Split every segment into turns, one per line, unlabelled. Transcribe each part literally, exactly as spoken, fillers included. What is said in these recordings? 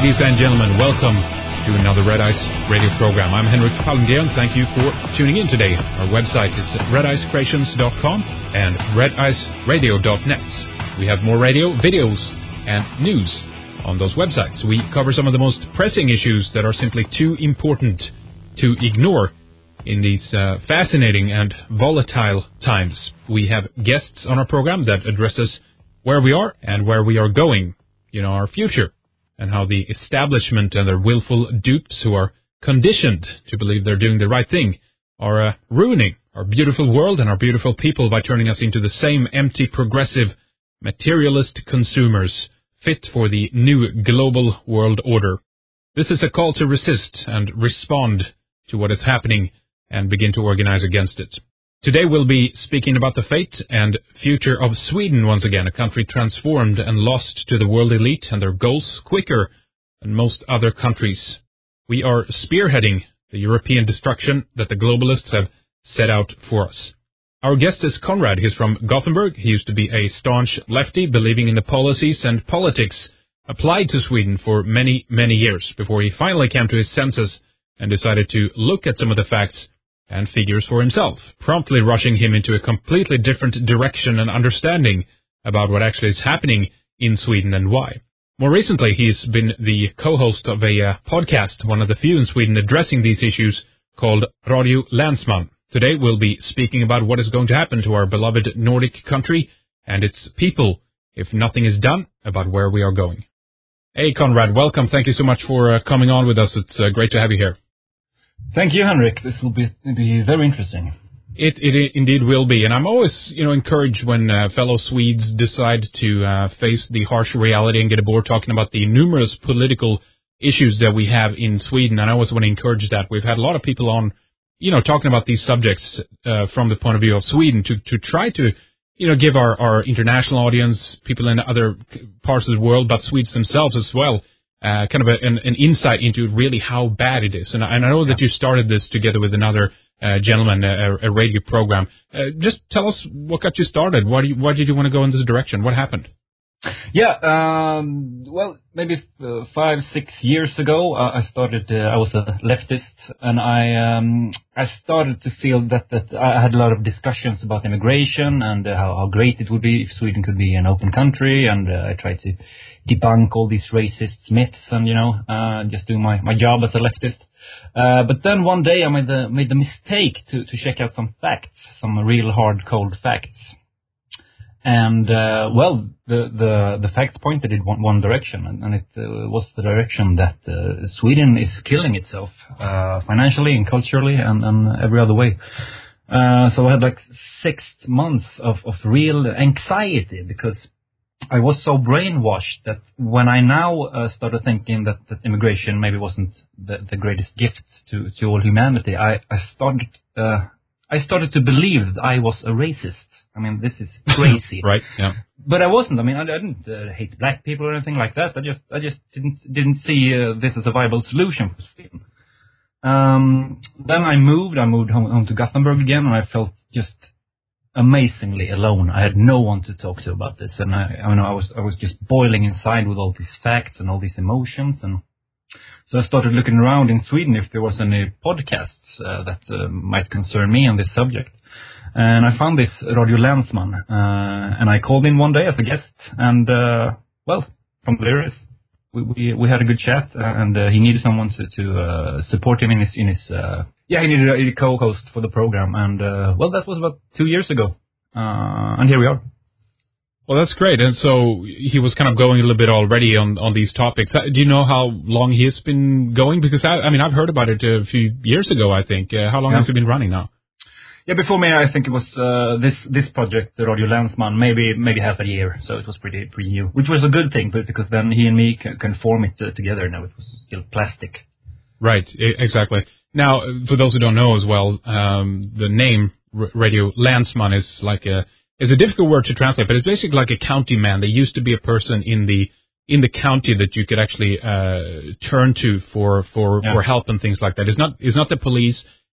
Ladies and gentlemen, welcome to another Red Ice radio program. I'm Henrik Palmgren. Thank you for tuning in today. Our website is red ice creations dot com and red ice radio dot net. We have more radio, videos, and news on those websites. We cover some of the most pressing issues that are simply too important to ignore in these uh, fascinating and volatile times. We have guests on our program that addresses where we are and where we are going, you know, our future, and how the establishment and their willful dupes who are conditioned to believe they're doing the right thing are uh, ruining our beautiful world and our beautiful people by turning us into the same empty, progressive, materialist consumers fit for the new global world order. This is a call to resist and respond to what is happening and begin to organize against it. Today we'll be speaking about the fate and future of Sweden once again, a country transformed and lost to the world elite and their goals quicker than most other countries. We are spearheading the European destruction that the globalists have set out for us. Our guest is Conrad. He's from Gothenburg. He used to be a staunch lefty, believing in the policies and politics applied to Sweden for many, many years before he finally came to his senses and decided to look at some of the facts and figures for himself, promptly rushing him into a completely different direction and understanding about what actually is happening in Sweden and why. More recently, he's been the co-host of a uh, podcast, one of the few in Sweden addressing these issues, called Radio Länsman. Today we'll be speaking about what is going to happen to our beloved Nordic country and its people if nothing is done about where we are going. Hey, Conrad, welcome. Thank you so much for uh, coming on with us. It's uh, great to have you here.
Thank you, Henrik. This will be, be very interesting.
It, it indeed will be, and I'm always, you know, encouraged when uh, fellow Swedes decide to uh, face the harsh reality and get aboard talking about the numerous political issues that we have in Sweden. And I always want to encourage that. We've had a lot of people on, you know, talking about these subjects uh, from the point of view of Sweden to to try to, you know, give our, our international audience, people in other parts of the world, but Swedes themselves as well, Uh, kind of a, an, an insight into really how bad it is. And I, and I know that you started this together with another uh, gentleman, a, a radio program. Uh, just tell us what got you started. Why, do you, why did you want to go in this direction? What happened?
Yeah, um, well, maybe uh, five, six years ago, uh, I started, uh, I was a leftist, and I um, I started to feel that, that I had a lot of discussions about immigration and uh, how, how great it would be if Sweden could be an open country, and uh, I tried to debunk all these racist myths and, you know, uh, just do my, my job as a leftist. Uh, but then one day I made the, made the mistake to, to check out some facts, some real hard, cold facts. And, uh, well, the, the, the facts pointed in one, one direction, and, and it uh, was the direction that uh, Sweden is killing itself, uh, financially and culturally and, and every other way. Uh, so I had like six months of, of real anxiety because I was so brainwashed that when I now uh, started thinking that, that immigration maybe wasn't the, the greatest gift to, to all humanity, I, I started, uh, I started to believe that I was a racist. I mean, this is crazy.
Right, yeah.
But I wasn't. I mean, I, I didn't uh, hate black people or anything like that. I just, I just didn't, didn't see uh, this as a viable solution for Sweden. Um, then I moved. I moved home, home to Gothenburg again, and I felt just amazingly alone. I had no one to talk to about this, and I, I, mean, I was, I was just boiling inside with all these facts and all these emotions, and so I started looking around in Sweden if there was any podcasts uh, that uh, might concern me on this subject. And I found this Radio Länsman, uh, and I called in one day as a guest, and, uh, well, from there, we, we, we had a good chat, and uh, he needed someone to, to uh, support him in his, in his, uh, yeah, he needed a co-host for the program, and, uh, well, that was about two years ago, uh, and here we are.
Well, that's great. And so he was kind of going a little bit already on, on these topics. Do you know how long he has been going? Because, I, I mean, I've heard about it a few years ago, I think. Uh, how long yeah. has it been running now?
Yeah, before me, I think it was uh, this this project, the Radio Länsman, maybe maybe half a year, so it was pretty pretty new, which was a good thing, but because then he and me can, can form it uh, together. Now it was still plastic.
Right, exactly. Now, for those who don't know as well, um, the name R- Radio Länsman is like a is a difficult word to translate, but it's basically like a county man. There used to be a person in the in the county that you could actually uh, turn to for for,
yeah.
for help and things like that. It's not it's not the police.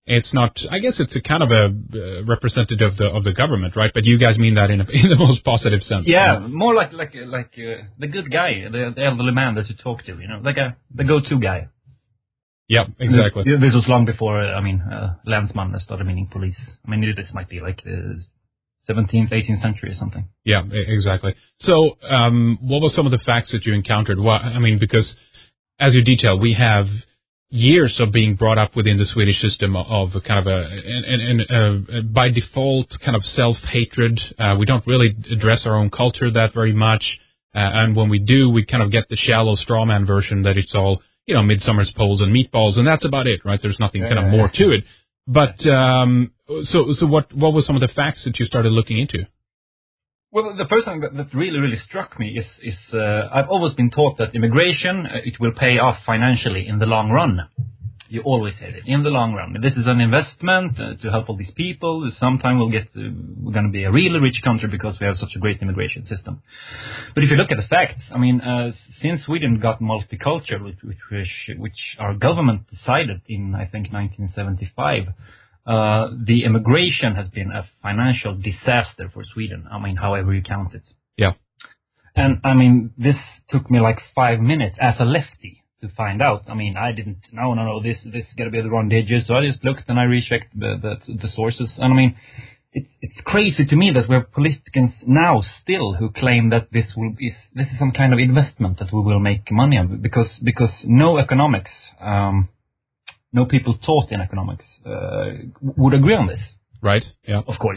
it's not. I guess it's a kind of a uh, representative of the of the government, right? But you guys mean that in a, in the most positive sense.
Yeah, right? More like like like uh, the good guy, the, the elderly man that you talk to, you know, like a the go-to guy.
Yeah, exactly.
This, this was long before. Uh, I mean, uh, Länsman started meaning police. I mean, this might be like the seventeenth, eighteenth century or something.
Yeah, exactly. So, um, what were some of the facts that you encountered? Well, I mean, because as you detail, we have years of being brought up within the Swedish system of a kind of a, and, and, and uh, by default, kind of self-hatred. Uh, we don't really address our own culture that very much. Uh, and when we do, we kind of get the shallow strawman version that it's all, you know, Midsummer's poles and meatballs, and that's about it, right? There's nothing kind of more to it. But, um, so, so what, what were some of the facts that you started looking into?
Well, the first thing that, that really, really struck me is, is uh, I've always been taught that immigration, uh, it will pay off financially in the long run. You always say it, in the long run. This is an investment uh, to help all these people. Sometime we'll get, uh, we're going to be a really rich country because we have such a great immigration system. But if you look at the facts, I mean, uh, since Sweden got multicultural, which, which, which our government decided in, I think, nineteen seventy-five, Uh, the immigration has been a financial disaster for Sweden. I mean, however you count it.
Yeah.
And I mean, this took me like five minutes as a lefty to find out. I mean, I didn't, no, no, no, this, this is going to be the wrong digits. So I just looked and I rechecked the, the, the sources. And I mean, it's, it's crazy to me that we have politicians now still who claim that this will is, this is some kind of investment that we will make money on because, because no economics, um, no people taught in economics uh, would agree on this.
Right, yeah.
Of course.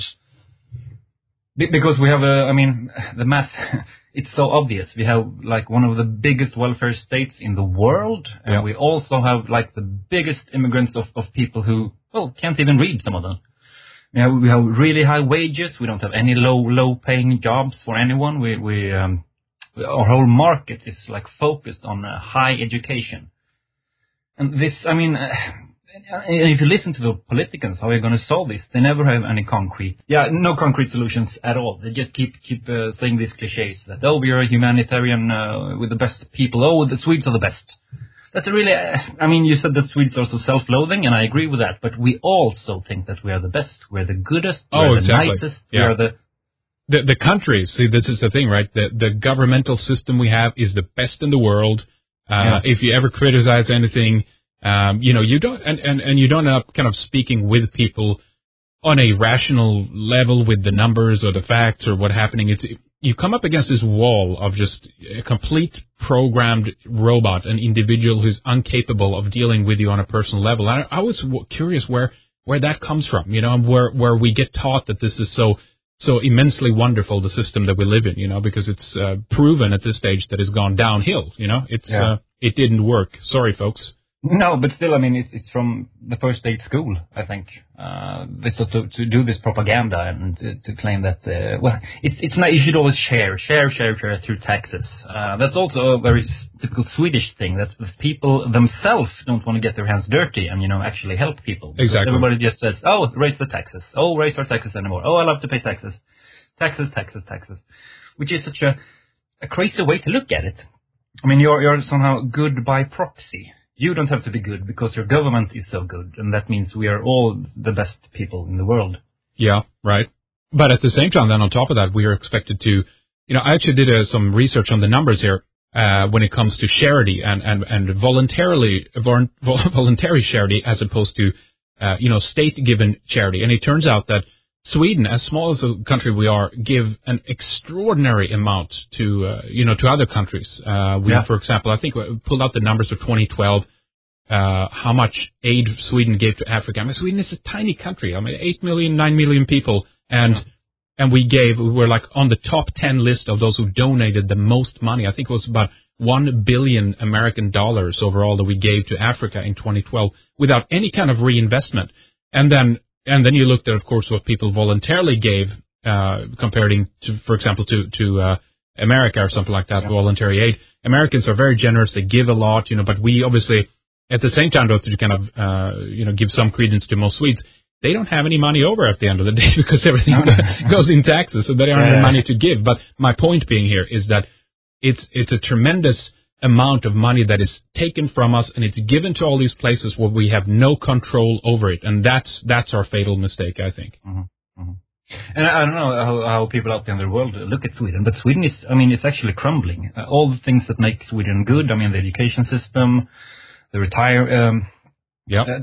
Be- because we have, a, I mean, the math, it's so obvious. We have, like, one of the biggest welfare states in the world, and
yeah.
we also have, like, the biggest immigrants of, of people who, well, can't even read, some of them. We have, we have really high wages. We don't have any low, low-paying jobs for anyone. We, we, um, our whole market is, like, focused on uh, high education. And this, I mean, uh, if you listen to the politicians, how are you going to solve this? They never have any concrete, yeah, no concrete solutions at all. They just keep keep uh, saying these cliches that, oh, we are a humanitarian uh, with the best people. Oh, the Swedes are the best. That's a really, uh, I mean, you said that Swedes are so self-loathing, and I agree with that. But we also think that we are the best. We're the goodest. We're
oh,
the
exactly.
nicest.
Yeah.
We are the...
The, the country, see, this is the thing, right? The, the governmental system we have is the best in the world. Uh, yeah. If you ever criticize anything, um, you know, you don't, and, and, and you don't end up kind of speaking with people on a rational level with the numbers or the facts or what's happening. It's, you come up against this wall of just a complete programmed robot, an individual who's incapable of dealing with you on a personal level. And I, I was w- curious where, where that comes from, you know, where, where we get taught that this is so, so immensely wonderful, the system that we live in, you know, because it's uh, proven at this stage that it's gone downhill, you know, it's, yeah. uh, it didn't work. Sorry, folks.
No, but still, I mean, it's it's from the first day at school, I think. Uh, they sort of to do this propaganda and to, to claim that, uh, well, it's it's not, you should always share, share, share, share through taxes. Uh, that's also a very typical Swedish thing, that people themselves don't want to get their hands dirty and, you know, actually help people.
Exactly.
Everybody just says, oh, raise the taxes. Oh, raise our taxes anymore. Oh, I love to pay taxes. Taxes, taxes, taxes. Which is such a, a crazy way to look at it. I mean, you're you're somehow good by proxy. You don't have to be good because your government is so good, and that means we are all the best people in the world.
Yeah, right. But at the same time, then on top of that, we are expected to, you know, I actually did uh, some research on the numbers here uh, when it comes to charity and, and, and voluntarily, vol- voluntary charity as opposed to, uh, you know, state-given charity. And it turns out that Sweden, as small as a country we are, give an extraordinary amount to, uh, you know, to other countries. Uh, we, yeah. for example, I think we pulled out the numbers for twenty twelve, uh, how much aid Sweden gave to Africa. I mean, Sweden is a tiny country. I mean, eight million, nine million people. And, yeah. and we gave, we were like on the top ten list of those who donated the most money. I think it was about one billion American dollars overall that we gave to Africa in twenty twelve without any kind of reinvestment. And then, And then you looked at, of course, what people voluntarily gave, uh, comparing to, for example, to, to, uh, America or something like that, yeah. voluntary aid. Americans are very generous. They give a lot, you know, but we obviously, at the same time, though, to kind of, uh, you know, give some credence to most Swedes, they don't have any money over at the end of the day because everything goes in taxes, so they don't yeah. have money to give. But my point being here is that it's, it's a tremendous amount of money that is taken from us and it's given to all these places where we have no control over it. And that's, that's our fatal mistake, I think.
Mm-hmm. Mm-hmm. And I don't know how, how people out there in the world look at Sweden, but Sweden is, I mean, it's actually crumbling. Uh, all the things that make Sweden good, I mean, the education system, the retire, um,
yeah,
uh,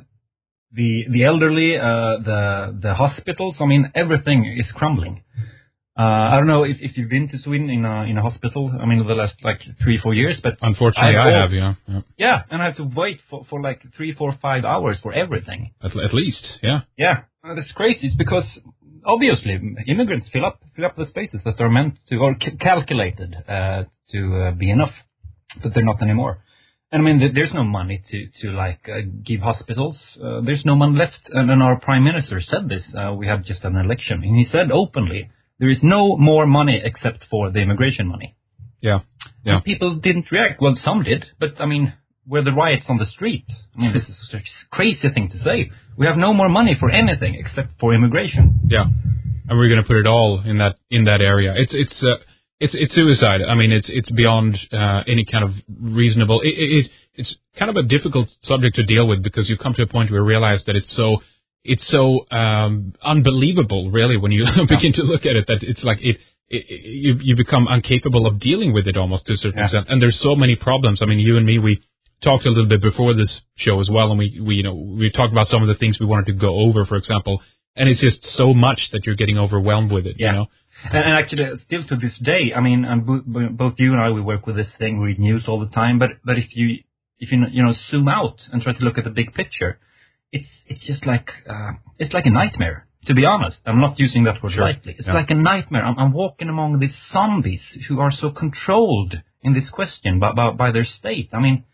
the the elderly, uh, the the hospitals. I mean, everything is crumbling. Uh, I don't know if, if you've been to Sweden in a in a hospital. I mean, the last like three four years, but
unfortunately, I, I have, yeah, yeah,
yeah, and I have to wait for for like three, four, five hours for everything.
At, at least, yeah,
yeah, uh, that's crazy. It's because obviously, immigrants fill up fill up the spaces that are meant to or c- calculated uh, to uh, be enough, but they're not anymore. And I mean, th- there's no money to to like uh, give hospitals. Uh, there's no money left. And, and our prime minister said this. Uh, we had just an election, and he said openly, there is no more money except for the immigration money.
Yeah, yeah.
And people didn't react. Well, some did, but I mean, were the riots on the street? I mean, this is such a crazy thing to say. We have no more money for anything except for immigration.
Yeah, and we're going to put it all in that in that area. It's it's uh, it's it's suicide. I mean, it's it's beyond uh, any kind of reasonable. It, it, it's kind of a difficult subject to deal with because you come to a point where you realize that it's so it's so um, unbelievable, really, when you yeah. begin to look at it. That it's like it. It, it, you you become incapable of dealing with it almost to a certain yeah. extent. And there's so many problems. I mean, you and me, we talked a little bit before this show as well, and we, we you know we talked about some of the things we wanted to go over, for example. And it's just so much that you're getting overwhelmed with it.
Yeah.
You know.
And, and actually, still to this day, I mean, and bo- both you and I, we work with this thing, we read news all the time. But but if you if you you know zoom out and try to look at the big picture, it's it's just like uh, it's like a nightmare. To be honest, I'm not using that word sure. lightly. It's yeah. like a nightmare. I'm, I'm walking among these zombies who are so controlled in this question by, by, by their state. I mean,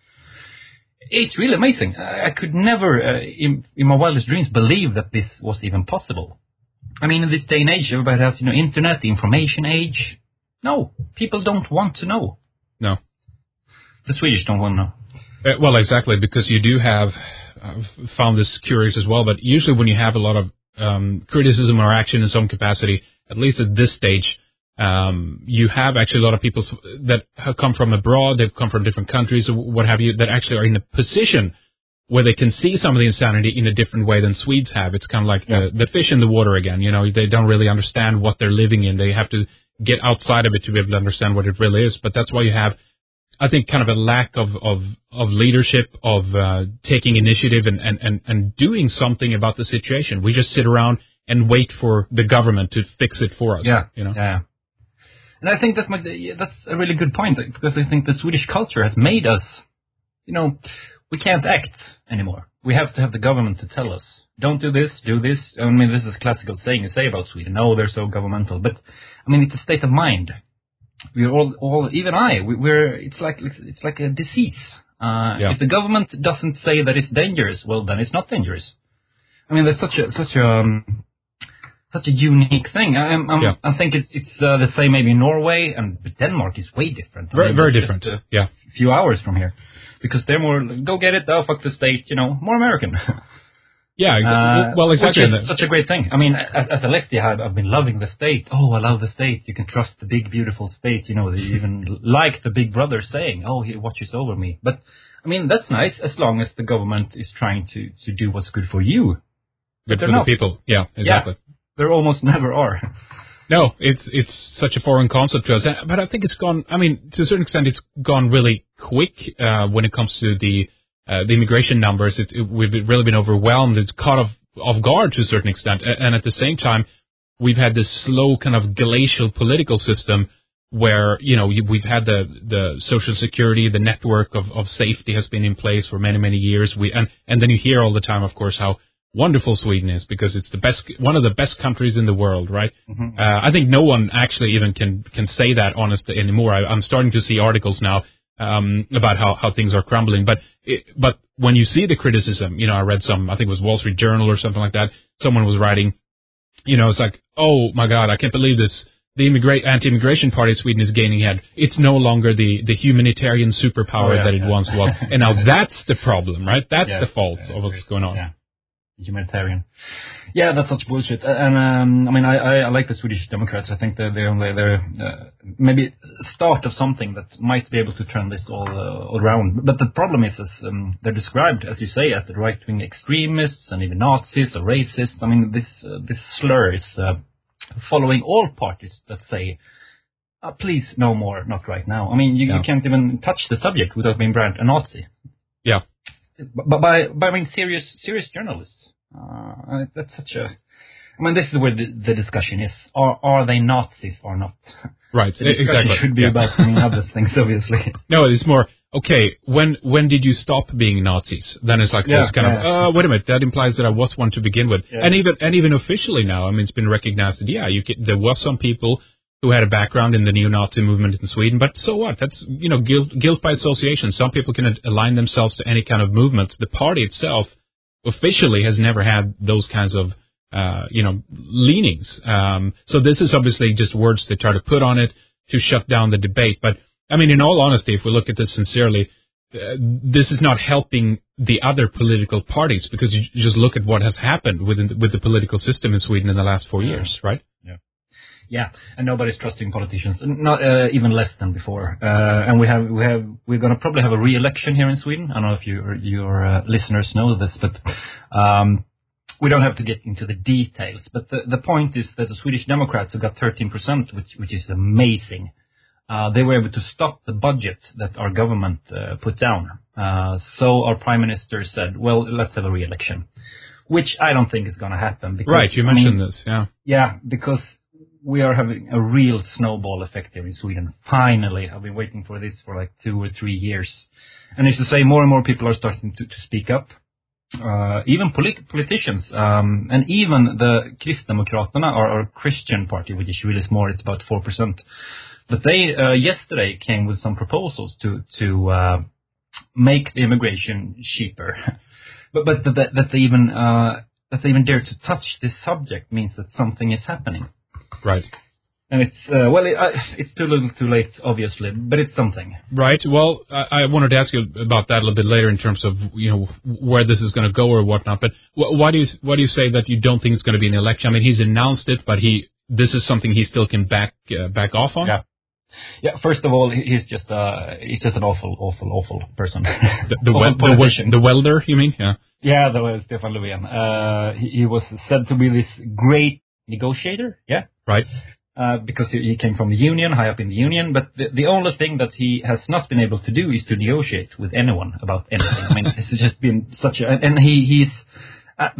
it's really amazing. I, I could never, uh, in, in my wildest dreams, believe that this was even possible. I mean, in this day and age, everybody has, you know, internet, the information age. No, people don't want to know.
No.
The Swedish don't want to know.
Uh, well, exactly, because you do have, I've found this curious as well, but usually when you have a lot of Um, criticism or action in some capacity, at least at this stage, um, you have actually a lot of people that have come from abroad, they've come from different countries, or what have you, that actually are in a position where they can see some of the insanity in a different way than Swedes have. It's kind of like yeah. the, the fish in the water again. You know, they don't really understand what they're living in. They have to get outside of it to be able to understand what it really is. But that's why you have, I think, kind of a lack of of, of leadership, of uh, taking initiative and, and, and, and doing something about the situation. We just sit around and wait for the government to fix it for us.
Yeah,
you know?
yeah. And I think that's my, that's a really good point, because I think the Swedish culture has made us, you know, we can't act anymore. We have to have the government to tell us, don't do this, do this. I mean, this is a classical saying you say about Sweden. No, they're so governmental. But, I mean, it's a state of mind. We're all, all, even I, we, we're, it's like, it's like a disease. Uh, yeah. If the government doesn't say that it's dangerous, well, then it's not dangerous. I mean, there's such a, such a, um, such a unique thing. I, I'm, I'm, yeah. I think it's, it's, uh, the same maybe in Norway, and Denmark is way different.
Very,
I mean,
very different.
A
yeah.
few hours from here. Because they're more, go get it, oh, fuck the state, you know, more American.
Yeah, exactly. Uh, well, exactly.
Which is such a great thing. I mean, as, as a lefty, I've, I've been loving the state. Oh, I love the state. You can trust the big, beautiful state. You know, they even like the big brother saying, oh, he watches over me. But, I mean, that's nice as long as the government is trying to, to do what's good for you.
Good for the people. Yeah, exactly.
Yeah, there almost never are.
No, it's it's such a foreign concept to us. But I think it's gone, I mean, to a certain extent, it's gone really quick uh, when it comes to the Uh, the immigration numbers. It, it, we've really been overwhelmed. It's caught off, off guard to a certain extent. And, and at the same time, we've had this slow kind of glacial political system where, you know, you, we've had the, the social security, the network of, of safety has been in place for many, many years. We, and, and then you hear all the time, of course, how wonderful Sweden is because it's the best, one of the best countries in the world, right? Mm-hmm. Uh, I think no one actually even can, can say that honestly anymore. I, I'm starting to see articles now Um, about how, how things are crumbling. But it, but when you see the criticism, you know, I read some, I think it was Wall Street Journal or something like that, someone was writing, you know, it's like, oh my God, I can't believe this. The immigra- anti-immigration party of Sweden is gaining head. It's no longer the, the humanitarian superpower oh, yeah, that it yeah. once was. And now that's the problem, right? That's yeah, the fault yeah, of what's going on.
Yeah. humanitarian. Yeah, that's such bullshit. And um, I mean, I, I, I like the Swedish Democrats. I think they're they're, they're uh, maybe start of something that might be able to turn this all, uh, all around. But the problem is, is um, they're described, as you say, as the right-wing extremists and even Nazis or racists. I mean, this uh, this slur is uh, following all parties that say, uh, "Please, no more, not right now." I mean, you, yeah. you can't even touch the subject without being branded a Nazi.
Yeah.
But by, by I mean serious serious journalists. Uh, that's such a. I mean, this is where the, the discussion is: are are they Nazis or not?
Right.
The discussion
exactly.
should be
yeah.
about I mean, other things, obviously.
No, it's more okay. When when did you stop being Nazis? Then it's like
yeah,
this kind
yeah.
of. Uh, wait a minute. That implies that I was one to begin with,
yeah.
and even and even officially now, I mean, it's been recognized that yeah, you can, there was some people who had a background in the neo-Nazi movement in Sweden, but so what? That's you know guilt guilt by association. Some people can align themselves to any kind of movement. The party itself officially has never had those kinds of, uh, you know, leanings. Um, so this is obviously just words they try to put on it to shut down the debate. But, I mean, in all honesty, if we look at this sincerely, uh, this is not helping the other political parties because you just look at what has happened within the, with the political system in Sweden in the last four yeah. years, right?
Yeah. Yeah, and nobody's trusting politicians, not uh, even less than before. Uh, and we have, we have, we're going to probably have a re-election here in Sweden. I don't know if you, your uh, listeners know this, but um, we don't have to get into the details. But the, the point is that the Swedish Democrats who got thirteen percent, which, which is amazing, uh, they were able to stop the budget that our government uh, put down. Uh, so our prime minister said, well, let's have a re-election, which I don't think is going to happen. Because,
right, you mentioned
I mean,
this, yeah.
Yeah, because we are having a real snowball effect here in Sweden. Finally, I've been waiting for this for like two or three years. And as to say, more and more people are starting to, to speak up. Uh, even polit- politicians, um, and even the Kristdemokraterna, our, our Christian party, which is really small, it's about four percent. But they, uh, yesterday came with some proposals to, to, uh, make the immigration cheaper. but, but that, that they even, uh, that they even dare to touch this subject means that something is happening.
Right.
And it's, uh, well, it, uh, it's too little too late, obviously, but it's something.
Right. Well, I, I wanted to ask you about that a little bit later in terms of, you know, where this is going to go or whatnot. But wh- why do you, why do you say that you don't think it's going to be an election? I mean, he's announced it, but he, this is something he still can back, uh, back off on?
Yeah. Yeah, first of all, he's just, uh, he's just an awful, awful, awful person.
The, the, awful wel- the, the welder, you mean? Yeah.
Yeah, the uh, Stefan Löfven. Uh, he, he was said to be this great negotiator. Yeah.
Right.
Uh, because he, he came from the union, high up in the union, but the, the only thing that he has not been able to do is to negotiate with anyone about anything. I mean, it's just been such a, and he, he's, uh,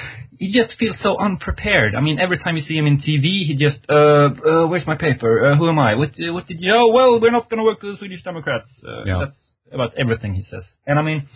he just feels so unprepared. I mean, every time you see him in T V, he just, uh, uh where's my paper? Uh, who am I? What, uh, what did you, oh, well, we're not going to work with the Swedish Democrats. Uh,
yeah.
That's about everything he says. And I mean,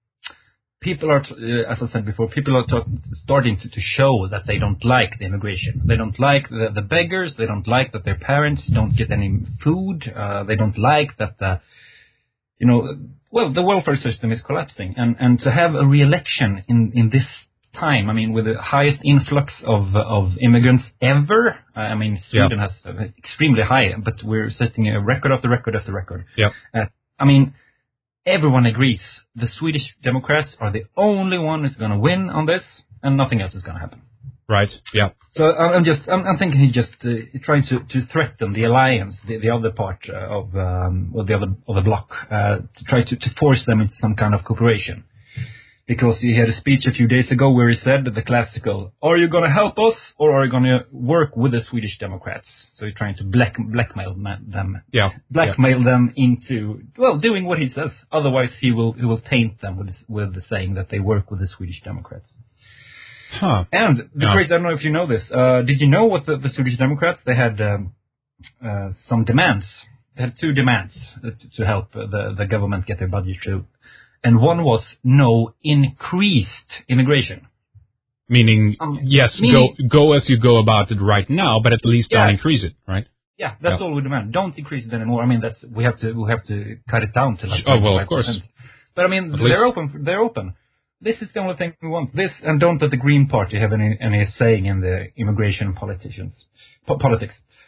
people are, uh, as I said before, people are t- starting to, to show that they don't like the immigration. They don't like the, the beggars. They don't like that their parents don't get any food. Uh, they don't like that the, you know, well, the welfare system is collapsing. And, and to have a re-election in, in this time, I mean, with the highest influx of of immigrants ever, uh, I mean, Sweden yep. has uh, extremely high, but we're setting a record after record after record.
Yep.
Uh, I mean, everyone agrees the Swedish Democrats are the only one who's going to win on this, and nothing else is going to happen.
Right. Yeah.
So I'm just, I'm, I'm thinking he's just uh, trying to, to threaten the alliance, the, the other part uh, of, um, or the other of the bloc, uh, to try to, to force them into some kind of cooperation. Because he had a speech a few days ago where he said the classical, are you going to help us or are you going to work with the Swedish Democrats? So he's trying to black, blackmail them,
yeah.
blackmail
yeah.
them into, well, doing what he says. Otherwise he will, he will taint them with, with the saying that they work with the Swedish Democrats.
Huh.
And the
yeah.
crazy, I don't know if you know this, uh, did you know what the, the Swedish Democrats, they had, um, uh, some demands. They had two demands to, to help the, the government get their budget through. And one was no increased immigration.
Meaning, um, yes, meaning, go go as you go about it right now, but at least yeah. don't increase it, right?
Yeah, that's yeah. all we demand. Don't increase it anymore. I mean, that's we have to we have to cut it down to like
oh well, of course.
But I mean, at they're least. open. They're open. This is the only thing we want. This, and don't let the Green Party have any any saying in the immigration politicians po- politics.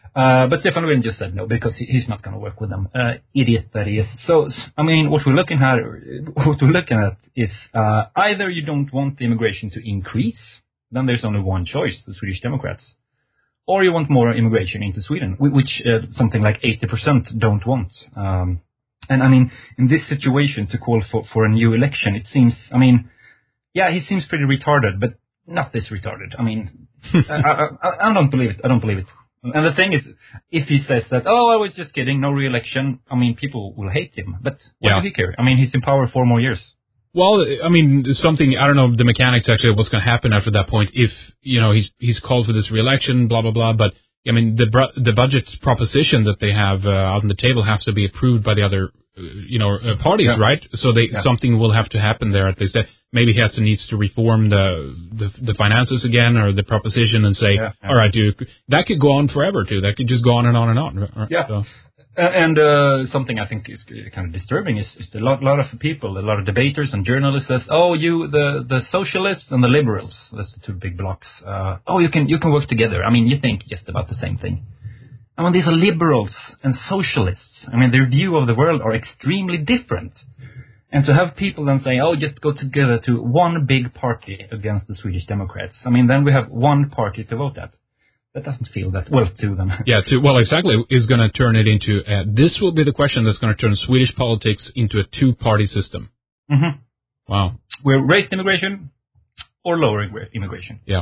Uh, but Stefan Löfven just said no because he, he's not going to work with them. Uh, idiot that he is. So, I mean, what we're looking at, what we're looking at is uh, either you don't want the immigration to increase, then there's only one choice: the Swedish Democrats, or you want more immigration into Sweden, which uh, something like eighty percent don't want. Um, and I mean, in this situation, to call for for a new election, it seems. I mean, yeah, he seems pretty retarded, but not this retarded. I mean, I, I, I, I don't believe it. I don't believe it. And the thing is, if he says that, oh, I was just kidding, no re-election, I mean, people will hate him. But what
yeah.
do he care? I mean, he's in power four more years.
Well, I mean, something, I don't know the mechanics actually of what's going to happen after that point if, you know, he's he's called for this re-election, blah, blah, blah. But, I mean, the the budget proposition that they have uh, out on the table has to be approved by the other, uh, you know, uh, parties, yeah. right? So they yeah. something will have to happen there at least. Maybe he has to needs to reform the, the the finances again or the proposition and say, yeah, yeah. all right, dude, that could go on forever too. That could just go on and on and on. Right?
Yeah. So. And uh, something I think is kind of disturbing is, is a lot, lot of people, a lot of debaters and journalists says, oh, you the, the socialists and the liberals, that's the two big blocks. Uh, oh, you can you can work together. I mean, you think just about the same thing. I mean, these are liberals and socialists. I mean, their view of the world are extremely different. And to have people then say, oh, just go together to one big party against the Swedish Democrats. I mean, then we have one party to vote at. That doesn't feel that well to them.
Yeah, to, well, exactly, is going to turn it into, uh, this will be the question that's going to turn Swedish politics into a two-party system.
Mm-hmm.
Wow.
We're raised immigration or lower immigration.
Yeah.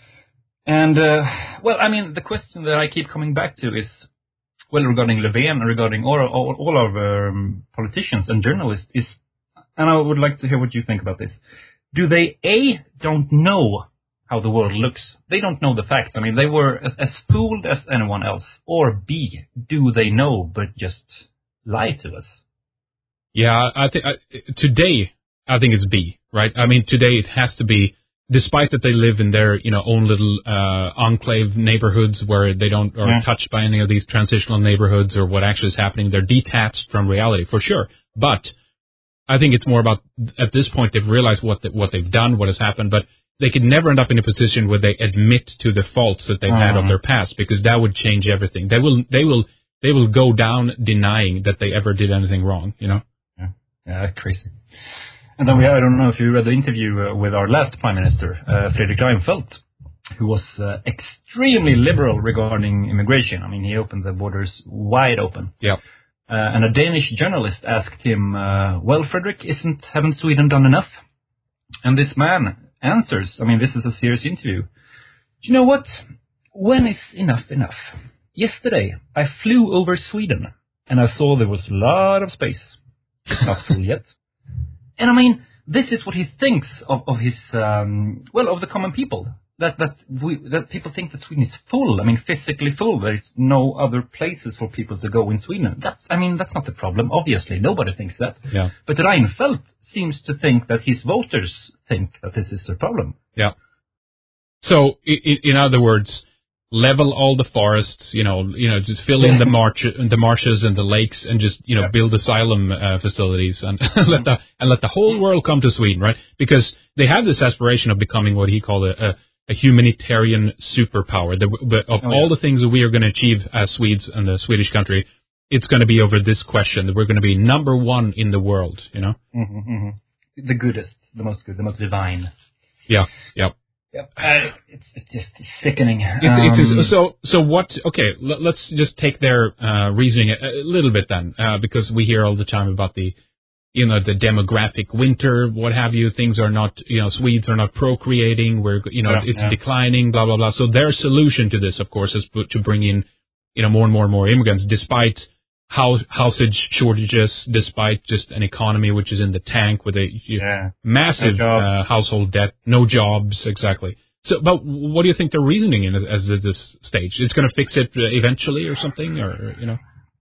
And, uh, well, I mean, the question that I keep coming back to is, well, regarding Löfven and regarding all, all, all of um, politicians and journalists is, and I would like to hear what you think about this. Do they, A, don't know how the world looks? They don't know the facts. I mean, they were as, as fooled as anyone else. Or B, do they know but just lie to us?
Yeah, I think today, I think it's B, right? I mean, today it has to be, despite that they live in their, you know, own little uh, enclave neighborhoods where they don't are yeah. touched by any of these transitional neighborhoods or what actually is happening. They're detached from reality, for sure. But I think it's more about, at this point, they've realized what the, what they've done, what has happened, but they could never end up in a position where they admit to the faults that they've uh-huh. had of their past, because that would change everything. They will, they will, they will go down denying that they ever did anything wrong. You know?
Yeah, yeah, that's crazy. And then we, I don't know if you read the interview uh, with our last Prime Minister, uh, Fredrik Reinfeldt, who was uh, extremely liberal regarding immigration. I mean, he opened the borders wide open.
Yeah.
Uh, and a Danish journalist asked him, uh, well, Fredrik, isn't, haven't Sweden done enough? And this man answers, I mean, this is a serious interview. Do you know what? When is enough enough? Yesterday, I flew over Sweden, and I saw there was a lot of space. It's not full yet. And I mean, this is what he thinks of, of his, um, well, of the common people. That that we that people think that Sweden is full. I mean, physically full. There is no other places for people to go in Sweden. That's, I mean, that's not the problem. Obviously, nobody thinks that.
Yeah.
But Reinfeldt seems to think that his voters think that this is a problem.
Yeah. So, in, in other words, level all the forests. You know, you know, just fill in the march, the marshes and the lakes, and just you know yeah. build asylum uh, facilities and let the and let the whole world come to Sweden, right? Because they have this aspiration of becoming what he called a, a a humanitarian superpower. The, the, of oh, all yeah. the things that we are going to achieve as Swedes and the Swedish country, it's going to be over this question that we're going to be number one in the world, you know?
Mm-hmm, mm-hmm. The goodest, the most good, the most divine.
Yeah, yeah.
Yep. Uh, it's, it's just sickening.
It's, um, it's, so, so what, okay, let, let's just take their uh, reasoning a, a little bit then, uh, because we hear all the time about the, you know, the demographic winter, what have you, things are not, you know, Swedes are not procreating, we're, you know, yeah, it's yeah. declining, blah, blah, blah. So their solution to this, of course, is to bring in, you know, more and more and more immigrants, despite house, housage shortages, despite just an economy which is in the tank with a you know,
yeah.
massive
no
uh, household debt, no jobs, exactly. So, but what do you think they're reasoning in as, as at this stage? It's going to fix it eventually or something, or, you know?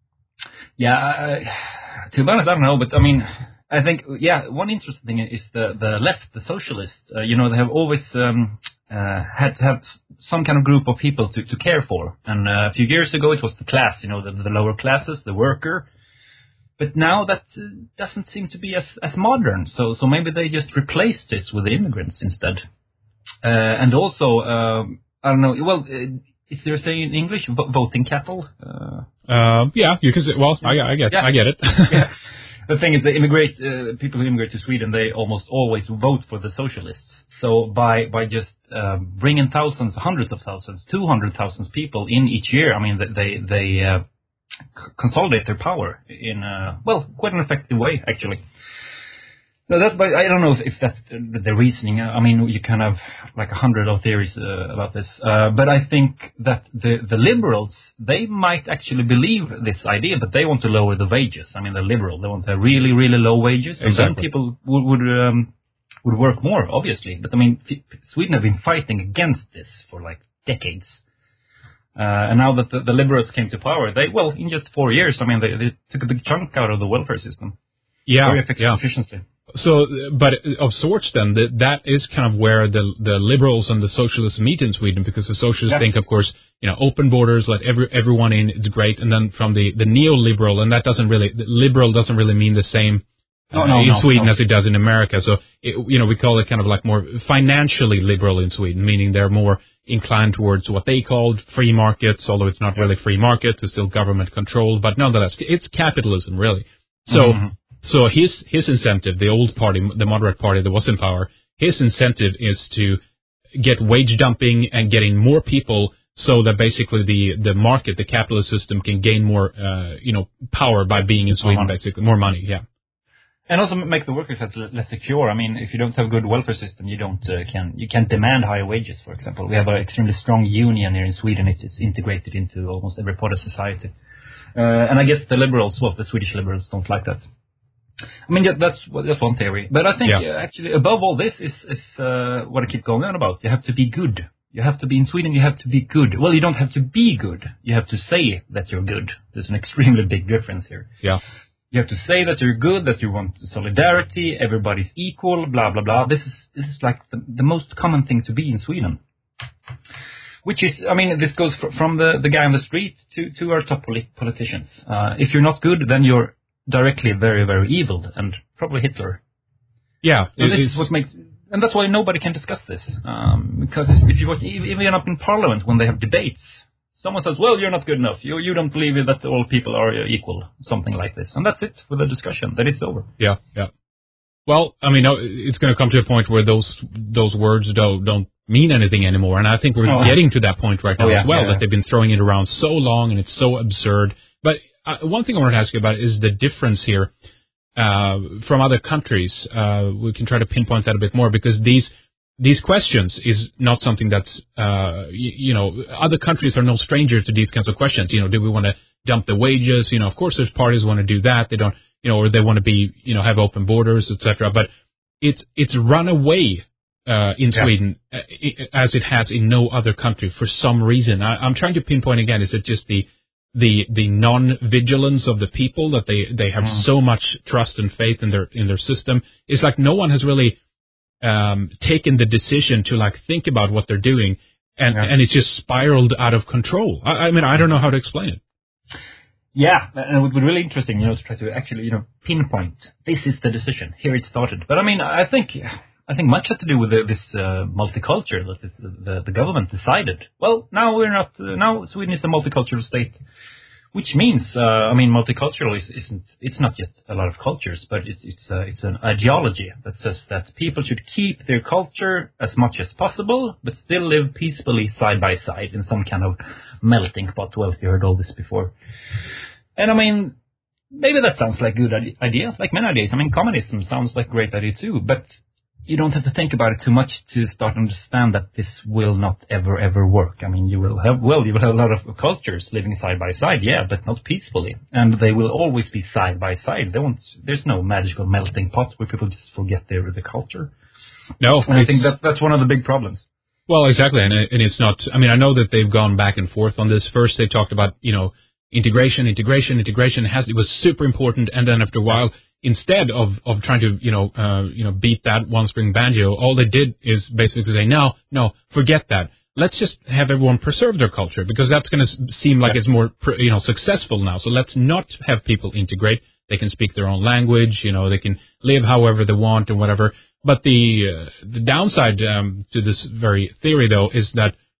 Yeah, uh, to be honest, I don't know, but I mean, I think, yeah, one interesting thing is the, the left, the socialists, uh, you know, they have always um, uh, had to have some kind of group of people to, to care for. And uh, a few years ago, it was the class, you know, the, the lower classes, the worker. But now that uh, doesn't seem to be as, as modern. So, so maybe they just replaced this with the immigrants instead. Uh, and also, um, I don't know, well, uh, is there a saying in English, v- voting cattle? Uh,
uh, yeah, you can say, well, I, I get, yeah. I get it.
yeah. The thing is, the immigrate, uh, people who immigrate to Sweden, they almost always vote for the socialists. So by, by just, uh, bringing thousands, hundreds of thousands, two hundred thousand people in each year, I mean, they, they, uh, c- consolidate their power in, uh, well, quite an effective way, actually. No, that, but I don't know if, if that's the reasoning. I mean, you can have like a hundred of theories uh, about this. Uh, but I think that the, the liberals, they might actually believe this idea, but they want to lower the wages. I mean, they're liberal. They want to have really, really low wages. And
exactly.
then people would, would, um, would work more, obviously. But I mean, Sweden have been fighting against this for like decades. Uh, and now that the, the liberals came to power, they, well, in just four years, I mean, they, they took a big chunk out of the welfare system.
Yeah.
Very effective,
yeah.
efficiently.
So, but of sorts then, that, that is kind of where the the liberals and the socialists meet in Sweden, because the socialists yeah. think, of course, you know, open borders, let every, everyone in, it's great. And then from the, the neoliberal, and that doesn't really, the liberal doesn't really mean the same uh, no, no, in no, Sweden no. as it does in America. So, it, you know, we call it kind of like more financially liberal in Sweden, meaning they're more inclined towards what they called free markets, although it's not really free markets, it's still government controlled, but nonetheless, it's capitalism, really. So, mm-hmm. So his his incentive, the old party, the moderate party that was in power, his incentive is to get wage dumping and getting more people, so that basically the, the market, the capitalist system, can gain more, uh, you know, power by being in Sweden, uh-huh. basically more money. Yeah,
and also make the workers less secure. I mean, if you don't have a good welfare system, you don't uh, can you can't demand higher wages. For example, we have an extremely strong union here in Sweden. It is integrated into almost every part of society, uh, and I guess the liberals, well, the Swedish liberals, don't like that. I mean, that's that's one theory. But I think yeah. uh, actually above all this is, is uh, what I keep going on about. You have to be good. You have to be in Sweden, you have to be good. Well, you don't have to be good. You have to say that you're good. There's an extremely big difference here.
Yeah.
You have to say that you're good, that you want solidarity, everybody's equal, blah, blah, blah. This is this is like the, the most common thing to be in Sweden. Which is, I mean, this goes fr- from the, the guy on the street to, to our top polit- politicians. Uh, if you're not good, then you're directly very, very evil, and probably Hitler.
Yeah,
and this is what makes, and that's why nobody can discuss this. Um, because if you watch, even up in Parliament when they have debates, someone says, "Well, you're not good enough. You you don't believe that all people are equal," something like this, and that's it for the discussion. Then it's over.
Yeah, yeah. Well, I mean, it's going to come to a point where those those words don't don't mean anything anymore, and I think we're oh, getting to that point right now oh, yeah, as well. Yeah, that yeah. they've been throwing it around so long, and it's so absurd. But Uh, one thing I wanted to ask you about is the difference here uh, from other countries. Uh, we can try to pinpoint that a bit more, because these these questions is not something that's, uh, you, you know, other countries are no stranger to these kinds of questions. You know, do we want to dump the wages? You know, of course, there's parties who want to do that. They don't, you know, or they want to be, you know, have open borders, et cetera. But it's it's run away uh, in yeah. Sweden uh, as it has in no other country for some reason. I, I'm trying to pinpoint again. Is it just the the the non-vigilance of the people, that they they have mm. so much trust and faith in their in their system? It's like no one has really um taken the decision to like think about what they're doing, and yeah. and it's just spiraled out of control. I, I mean, I don't know how to explain it.
Yeah, and it would be really interesting, you know, to try to actually, you know, pinpoint this is the decision, here it started. But I mean, I think I think much had to do with the, this uh, multiculture that this, the, the government decided. Well, now we're not. Uh, now Sweden is a multicultural state, which means, uh, I mean, multicultural is, isn't. It's not just a lot of cultures, but it's it's uh, it's an ideology that says that people should keep their culture as much as possible, but still live peacefully side by side in some kind of melting pot. Well, you heard all this before, and I mean, maybe that sounds like a good idea, like many ideas. I mean, communism sounds like a great idea too, but you don't have to think about it too much to start to understand that this will not ever, ever work. I mean, you will have, well, you will have a lot of cultures living side by side, yeah, but not peacefully. And they will always be side by side. They won't, there's no magical melting pot where people just forget their the culture.
No.
And I think that that's one of the big problems.
Well, exactly. And, and it's not, I mean, I know that they've gone back and forth on this. First, they talked about, you know, integration, integration, integration. It, has, it was super important. And then after a while, instead of, of trying to, you know, uh, you know, beat that one string banjo, all they did is basically say, no, no, forget that. Let's just have everyone preserve their culture, because that's going to seem like yeah. it's more, you know, successful now. So let's not have people integrate. They can speak their own language, you know, they can live however they want and whatever. But the, uh, the downside um, to this very theory, though, is that